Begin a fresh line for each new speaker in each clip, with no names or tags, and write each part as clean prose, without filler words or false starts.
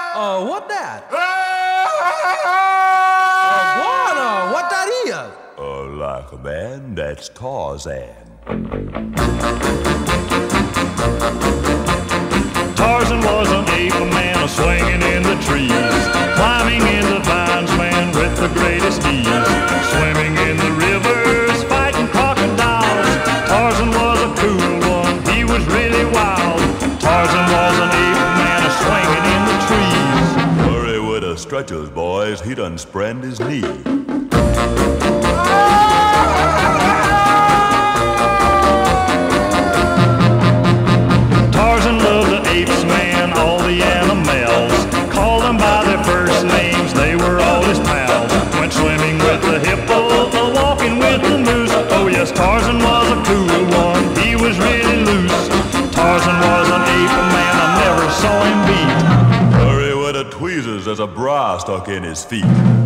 What that? Guana, what that is?
Like a man, that's Tarzan.
Tarzan was an ape, a man swinging in the trees, climbing in the vines, man, with the greatest ease, swimming in the rivers, fighting crocodiles. Tarzan was a cool one, he was really wild. Tarzan was an ape, man, swinging in the trees.
Hurry with the stretchers, boys, he done sprained his knee.
Tarzan loved the apes, man, all the animals, called them by their first names, they were all his pals. Went swimming with the hippo, walking with the moose. Oh yes, Tarzan was a cool one, he was really loose. Tarzan was an ape, man, I never saw him beat.
Hurry with the tweezers, there's a bra stuck in his feet.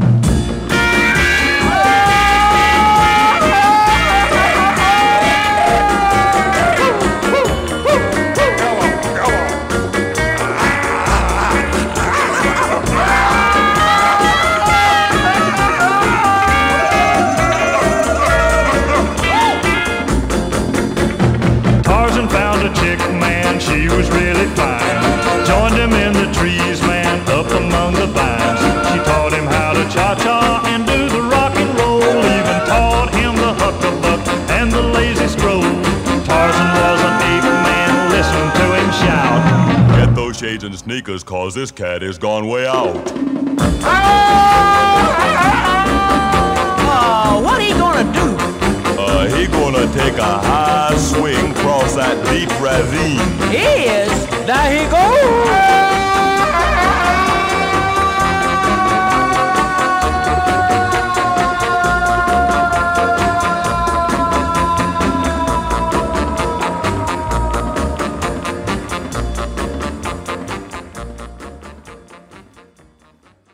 Tarzan found a chick, man, she was really fine. Joined him in the trees, man, up among the vines. She taught him how to cha-cha and do the rock and roll. Even taught him the huck-a-buck and the lazy stroll. Tarzan was an ape, man, listen to him shout.
Get those shades and sneakers, cause this cat is gone way out.
What he gonna do?
He gonna take a high swing across that deep ravine.
He is. There he goes.